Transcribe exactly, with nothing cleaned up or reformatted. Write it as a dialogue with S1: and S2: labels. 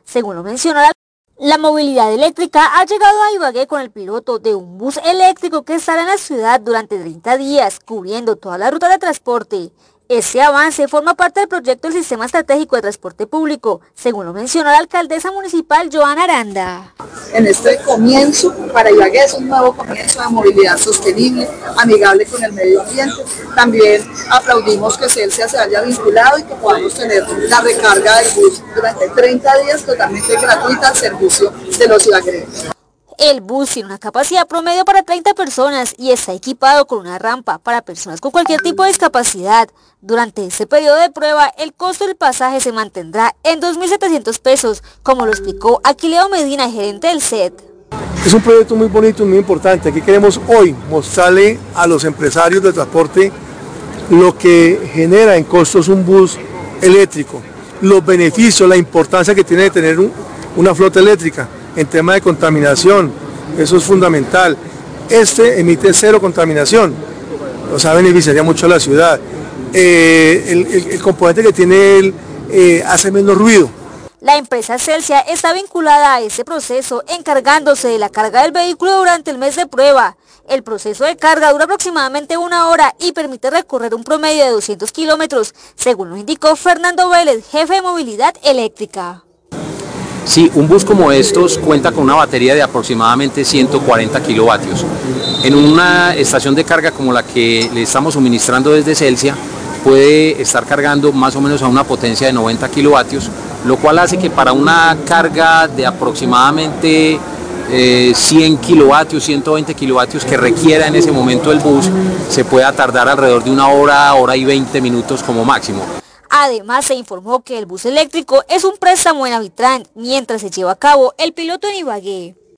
S1: Según lo mencionó la La movilidad eléctrica ha llegado a Ibagué con el piloto de un bus eléctrico que estará en la ciudad durante treinta días, cubriendo toda la ruta de transporte. Este avance forma parte del proyecto del Sistema Estratégico de Transporte Público, según lo mencionó la alcaldesa municipal Joana Aranda.
S2: En este comienzo, para Ibagué es un nuevo comienzo de movilidad sostenible, amigable con el medio ambiente. También aplaudimos que Celsia se haya vinculado y que podamos tener la recarga del bus durante treinta días totalmente gratuita al servicio de los ibaguereños.
S1: El bus tiene una capacidad promedio para treinta personas y está equipado con una rampa para personas con cualquier tipo de discapacidad. Durante este periodo de prueba, el costo del pasaje se mantendrá en dos mil setecientos pesos, como lo explicó Aquileo Medina, gerente del C E T.
S3: Es un proyecto muy bonito y muy importante. Aquí queremos hoy mostrarle a los empresarios del transporte lo que genera en costos un bus eléctrico, los beneficios, la importancia que tiene de tener un, una flota eléctrica. En tema de contaminación, eso es fundamental. Este emite cero contaminación, o sea, beneficiaría mucho a la ciudad. Eh, el, el, el componente que tiene él eh, hace menos ruido.
S1: La empresa Celsia está vinculada a este proceso, encargándose de la carga del vehículo durante el mes de prueba. El proceso de carga dura aproximadamente una hora y permite recorrer un promedio de doscientos kilómetros, según lo indicó Fernando Vélez, jefe de movilidad eléctrica.
S4: Sí, un bus como estos cuenta con una batería de aproximadamente ciento cuarenta kilovatios. En una estación de carga como la que le estamos suministrando desde Celsia, puede estar cargando más o menos a una potencia de noventa kilovatios, lo cual hace que para una carga de aproximadamente eh, cien kilovatios, ciento veinte kilovatios que requiera en ese momento el bus, se pueda tardar alrededor de una hora, hora y veinte minutos como máximo.
S1: Además, se informó que el bus eléctrico es un préstamo en Avitran, mientras se lleva a cabo el piloto en Ibagué.